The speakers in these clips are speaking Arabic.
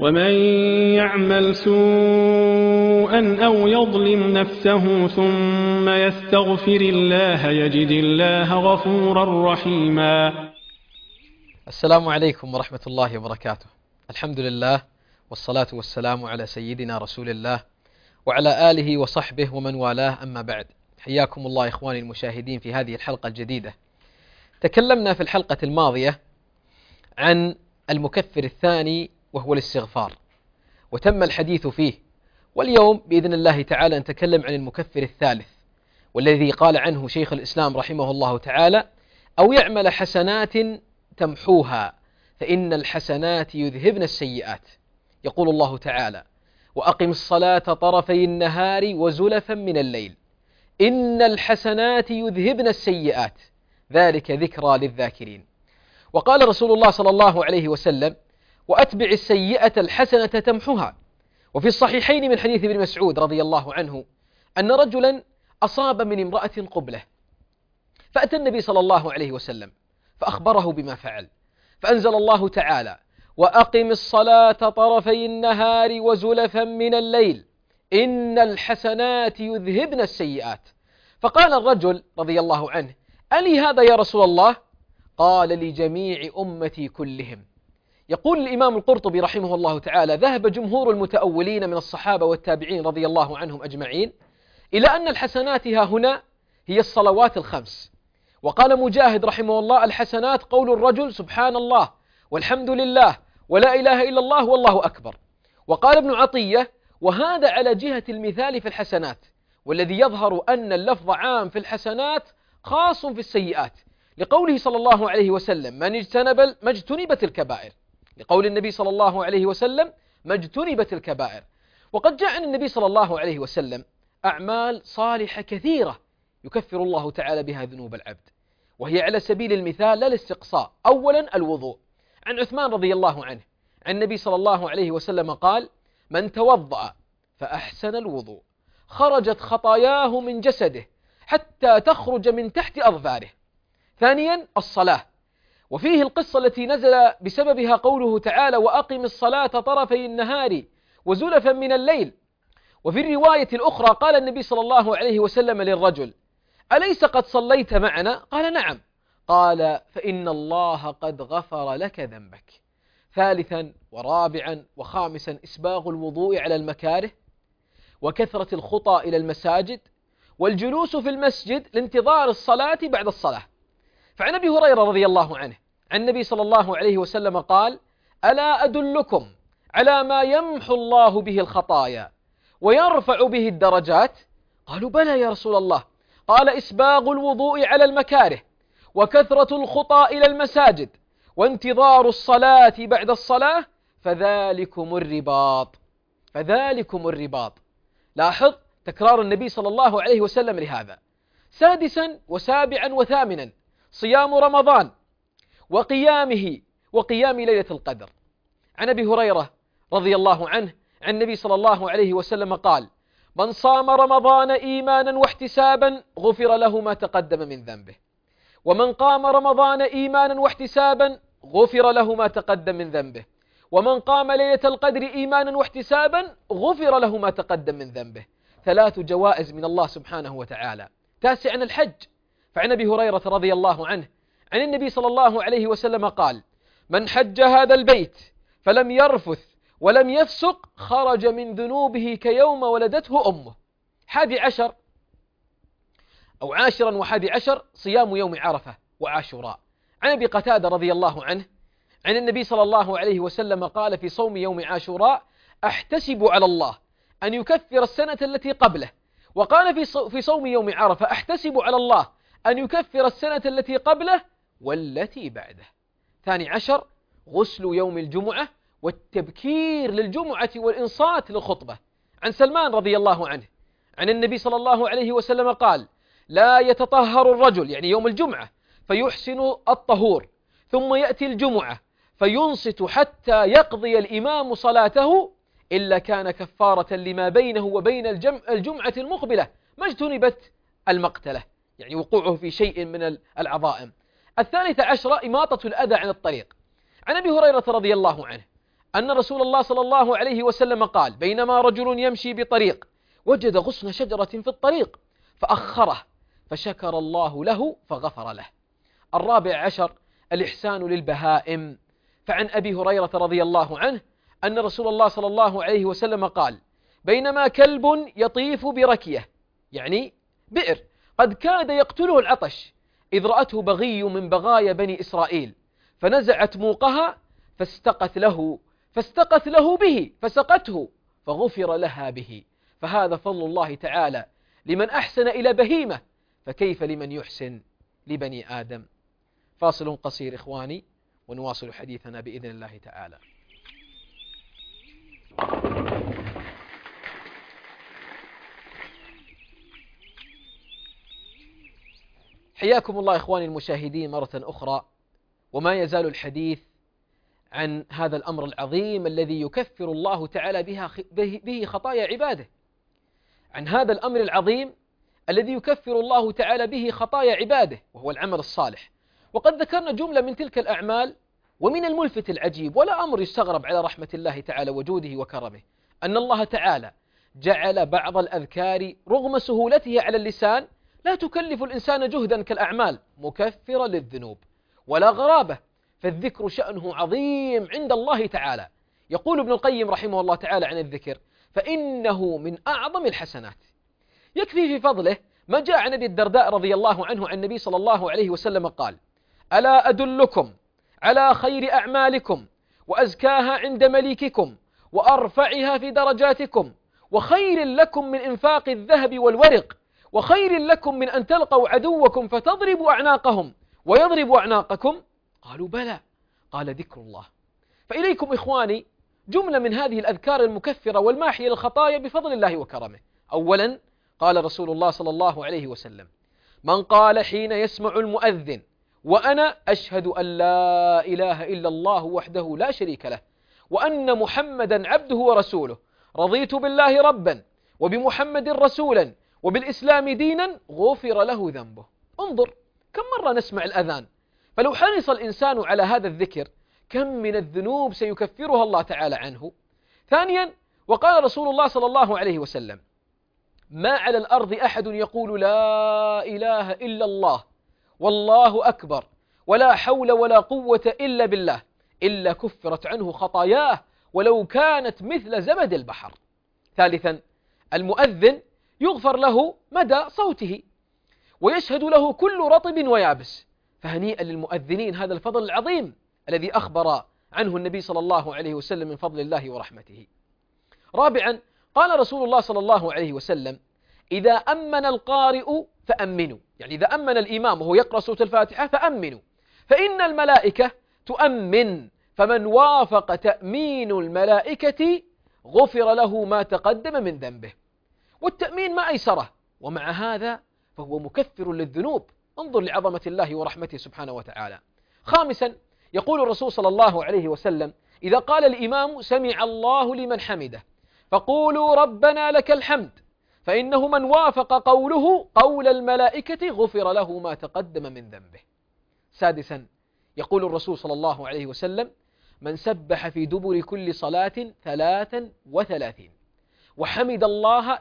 ومن يعمل سوءا أو يظلم نفسه ثم يستغفر الله يجد الله غفورا رحيما. السلام عليكم ورحمة الله وبركاته. الحمد لله والصلاة والسلام على سيدنا رسول الله وعلى آله وصحبه ومن والاه، أما بعد. حياكم الله إخواني المشاهدين في هذه الحلقة الجديدة. تكلمنا في الحلقة الماضية عن المكفر الثاني وهو الاستغفار، وتم الحديث فيه، واليوم بإذن الله تعالى نتكلم عن المكفر الثالث، والذي قال عنه شيخ الإسلام رحمه الله تعالى: أو يعمل حسنات تمحوها فإن الحسنات يذهبن السيئات. يقول الله تعالى: وأقم الصلاة طرفي النهار وزلفا من الليل إن الحسنات يذهبن السيئات ذلك ذكرى للذاكرين. وقال رسول الله صلى الله عليه وسلم: وأتبع السيئة الحسنة تمحها. وفي الصحيحين من حديث ابن مسعود رضي الله عنه أن رجلا أصاب من امرأة قبلة، فأتى النبي صلى الله عليه وسلم فأخبره بما فعل، فأنزل الله تعالى: وأقم الصلاة طرفي النهار وزلفا من الليل إن الحسنات يذهبن السيئات. فقال الرجل رضي الله عنه: ألي هذا يا رسول الله؟ قال: لجميع أمتي كلهم. يقول الإمام القرطبي رحمه الله تعالى: ذهب جمهور المتأولين من الصحابة والتابعين رضي الله عنهم أجمعين إلى أن الحسنات ها هنا هي الصلوات الخمس. وقال مجاهد رحمه الله: الحسنات قول الرجل سبحان الله والحمد لله ولا إله إلا الله والله أكبر. وقال ابن عطية: وهذا على جهة المثال في الحسنات، والذي يظهر أن اللفظ عام في الحسنات خاص في السيئات، لقوله صلى الله عليه وسلم: ما اجتنبت الكبائر، لقول النبي صلى الله عليه وسلم: ما اجتنبت الكبائر. وقد جاء عن النبي صلى الله عليه وسلم أعمال صالحة كثيرة يكفر الله تعالى بها ذنوب العبد، وهي على سبيل المثال لا الاستقصاء. أولا الوضوء، عن عثمان رضي الله عنه عن النبي صلى الله عليه وسلم قال: من توضأ فأحسن الوضوء خرجت خطاياه من جسده حتى تخرج من تحت أظفاره. ثانيا الصلاة، وفيه القصة التي نزل بسببها قوله تعالى: وأقم الصلاة طرفي النهار وزلفا من الليل. وفي الرواية الأخرى قال النبي صلى الله عليه وسلم للرجل: أليس قد صليت معنا؟ قال: نعم. قال: فإن الله قد غفر لك ذنبك. ثالثا ورابعا وخامسا إسباغ الوضوء على المكاره، وكثرة الخطى إلى المساجد، والجلوس في المسجد لانتظار الصلاة بعد الصلاة. فعن أبي هريرة رضي الله عنه عن النبي صلى الله عليه وسلم قال: ألا أدلكم على ما يمحو الله به الخطايا ويرفع به الدرجات؟ قالوا: بلى يا رسول الله. قال: إسباغ الوضوء على المكاره، وكثرة الخطى إلى المساجد، وانتظار الصلاة بعد الصلاة، فذلكم الرباط. فذلكم الرباط. لاحظ تكرار النبي صلى الله عليه وسلم لهذا. سادسا وسابعا وثامنا صيام رمضان وقيام ليلة القدر. عن أبي هريرة رضي الله عنه عن النبي صلى الله عليه وسلم قال: من صام رمضان إيمانا واحتسابا غفر له ما تقدم من ذنبه، ومن قام رمضان إيمانا واحتسابا غفر له ما تقدم من ذنبه، ومن قام ليلة القدر إيمانا واحتسابا غفر له ما تقدم من ذنبه. 3 جوائز من الله سبحانه وتعالى. تاسعا الحج، فعن أبي هريرة رضي الله عنه عن النبي صلى الله عليه وسلم قال: من حج هذا البيت فلم يرفث ولم يفسق خرج من ذنوبه كيوم ولدته أمه. 11 أو 10 و11 صيام يوم عرفة وعاشوراء. عن أبي قتادة رضي الله عنه عن النبي صلى الله عليه وسلم قال في صوم يوم عاشوراء: أحتسب على الله أن يكفر السنة التي قبله. وقال في صوم يوم عرفة: أحتسب على الله أن يكفر السنة التي قبله والتي بعده. 12 غسل يوم الجمعة والتبكير للجمعة والإنصات للخطبة. عن سلمان رضي الله عنه عن النبي صلى الله عليه وسلم قال: لا يتطهر الرجل، يعني يوم الجمعة، فيحسن الطهور ثم يأتي الجمعة فينصت حتى يقضي الإمام صلاته إلا كان كفارة لما بينه وبين الجمعة المقبلة ما اجتنبت المقتلة، يعني وقوعه في شيء من العظائم. 13 إماطة الأذى عن الطريق. عن أبي هريرة رضي الله عنه أن رسول الله صلى الله عليه وسلم قال: بينما رجل يمشي بطريق وجد غصن شجرة في الطريق فأخره فشكر الله له فغفر له. 14 الإحسان للبهائم. فعن أبي هريرة رضي الله عنه أن رسول الله صلى الله عليه وسلم قال: بينما كلب يطيف بركية، يعني بئر، قد كاد يقتله العطش، إذ رأته بغي من بغايا بني إسرائيل فنزعت موقها فاستقت له به فسقته فغفر لها به. فهذا فضل الله تعالى لمن أحسن إلى بهيمة، فكيف لمن يحسن لبني آدم. فاصل قصير إخواني ونواصل حديثنا بإذن الله تعالى. حياكم الله إخواني المشاهدين مرة أخرى، وما يزال الحديث عن هذا الأمر العظيم الذي يكفر الله تعالى به خطايا عباده، عن هذا الأمر العظيم الذي يكفر الله تعالى به خطايا عباده، وهو العمل الصالح. وقد ذكرنا جملة من تلك الأعمال، ومن الملفت العجيب ولا أمر يستغرب على رحمة الله تعالى وجوده وكرمه أن الله تعالى جعل بعض الأذكار رغم سهولتها على اللسان لا تكلف الإنسان جهدا كالأعمال مكفرة للذنوب، ولا غرابة، فالذكر شأنه عظيم عند الله تعالى. يقول ابن القيم رحمه الله تعالى عن الذكر: فإنه من أعظم الحسنات. يكفي في فضله ما جاء عن أبي الدرداء رضي الله عنه عن النبي صلى الله عليه وسلم قال: ألا أدلكم على خير أعمالكم وأزكاها عند مليككم وأرفعها في درجاتكم وخير لكم من إنفاق الذهب والورق وخير لكم من أن تلقوا عدوكم فتضربوا أعناقهم ويضربوا أعناقكم؟ قالوا: بلى. قال: ذكر الله. فإليكم إخواني جملة من هذه الأذكار المكفرة والماحية للخطايا بفضل الله وكرمه. أولا قال رسول الله صلى الله عليه وسلم: من قال حين يسمع المؤذن: وأنا أشهد أن لا إله إلا الله وحده لا شريك له وأن محمدا عبده ورسوله، رضيت بالله ربا وبمحمد رسولا وبالإسلام دينا، غفر له ذنبه. انظر كم مرة نسمع الأذان، فلو حرص الإنسان على هذا الذكر كم من الذنوب سيكفرها الله تعالى عنه. ثانيا وقال رسول الله صلى الله عليه وسلم: ما على الأرض أحد يقول لا إله إلا الله والله أكبر ولا حول ولا قوة إلا بالله إلا كفرت عنه خطاياه ولو كانت مثل زبد البحر. ثالثا المؤذن يغفر له مدى صوته ويشهد له كل رطب ويابس، فهنيئا للمؤذنين هذا الفضل العظيم الذي أخبر عنه النبي صلى الله عليه وسلم من فضل الله ورحمته. رابعا قال رسول الله صلى الله عليه وسلم: إذا أمن القارئ فأمنوا، يعني إذا أمن الإمام وهو يقرأ سورة الفاتحة فأمنوا، فإن الملائكة تؤمن، فمن وافق تأمين الملائكة غفر له ما تقدم من ذنبه. والتأمين ما أيسره، ومع هذا فهو مكفر للذنوب. انظر لعظمة الله ورحمته سبحانه وتعالى. خامسا يقول الرسول صلى الله عليه وسلم: إذا قال الإمام سمع الله لمن حمده فقولوا ربنا لك الحمد، فإنه من وافق قوله قول الملائكة غفر له ما تقدم من ذنبه. سادسا يقول الرسول صلى الله عليه وسلم: من سبح في دبر كل صلاة 33 وحمد الله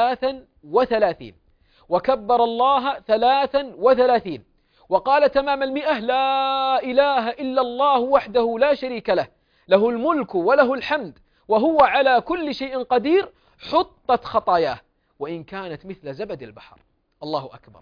33 وكبر الله 33 وقال تمام 100: لا إله إلا الله وحده لا شريك له، له الملك وله الحمد وهو على كل شيء قدير، حطت خطاياه وإن كانت مثل زبد البحر. الله أكبر.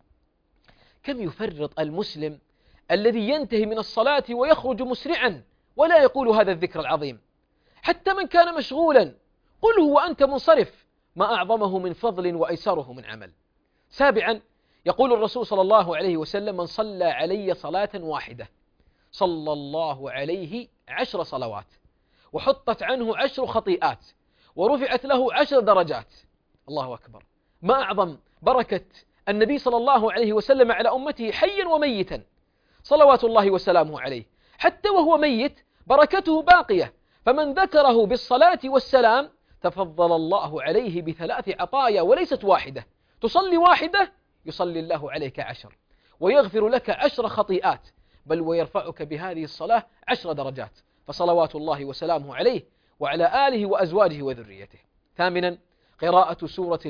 كم يفرط المسلم الذي ينتهي من الصلاة ويخرج مسرعا ولا يقول هذا الذكر العظيم، حتى من كان مشغولا قله وأنت منصرف، ما أعظمه من فضل وأيسره من عمل. سابعا يقول الرسول صلى الله عليه وسلم: من صلى علي صلاة واحدة صلى الله عليه 10 صلوات وحطت عنه 10 خطيئات ورفعت له 10 درجات. الله أكبر. ما أعظم بركة النبي صلى الله عليه وسلم على أمته حيا وميتا صلوات الله وسلامه عليه، حتى وهو ميت بركته باقية، فمن ذكره بالصلاة والسلام تفضل الله عليه ب3 عطايا وليست واحدة. تصلي واحدة يصلي الله عليك 10 ويغفر لك 10 خطيئات، بل ويرفعك بهذه الصلاة 10 درجات. فصلوات الله وسلامه عليه وعلى آله وأزواجه وذريته. ثامنا، قراءة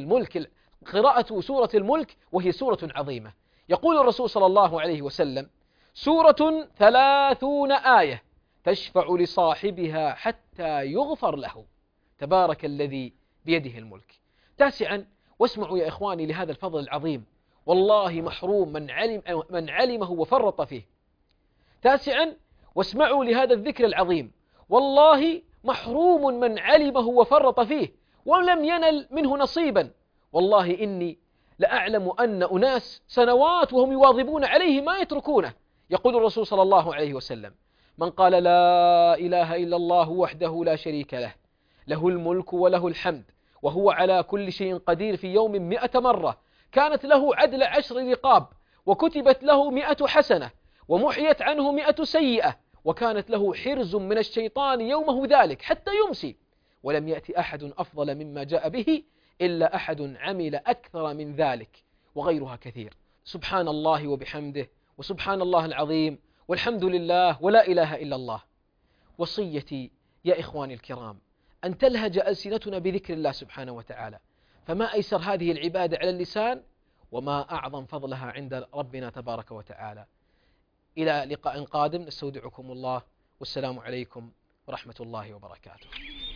سورة الملك، وهي سورة عظيمة. يقول الرسول صلى الله عليه وسلم: سورة 30 آية تشفع لصاحبها حتى يغفر له، تبارك الذي بيده الملك. تاسعا، واسمعوا يا إخواني لهذا الفضل العظيم، والله محروم من علمه وفرط فيه. تاسعا، واسمعوا لهذا الذكر العظيم، والله محروم من علمه وفرط فيه ولم ينل منه نصيبا. والله إني لأعلم أن أناس سنوات وهم يواظبون عليه ما يتركونه. يقول الرسول صلى الله عليه وسلم: من قال لا إله إلا الله وحده لا شريك له، له الملك وله الحمد وهو على كل شيء قدير، في يوم 100 مرة، كانت له عدل 10 رقاب، وكتبت له 100 حسنة، ومحيت عنه 100 سيئة، وكانت له حرز من الشيطان يومه ذلك حتى يمسي، ولم يأتي أحد أفضل مما جاء به إلا أحد عمل أكثر من ذلك، وغيرها كثير. سبحان الله وبحمده، وسبحان الله العظيم، والحمد لله، ولا إله إلا الله. وصيتي يا إخواني الكرام أن تلهج ألسنتنا بذكر الله سبحانه وتعالى، فما أيسر هذه العبادة على اللسان، وما أعظم فضلها عند ربنا تبارك وتعالى. إلى لقاء قادم، نستودعكم الله، والسلام عليكم ورحمة الله وبركاته.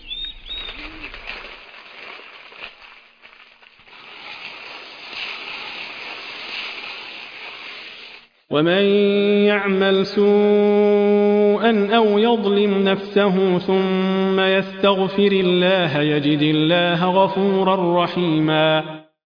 ومن يعمل سوءا أو يظلم نفسه ثم يستغفر الله يجد الله غفورا رحيما.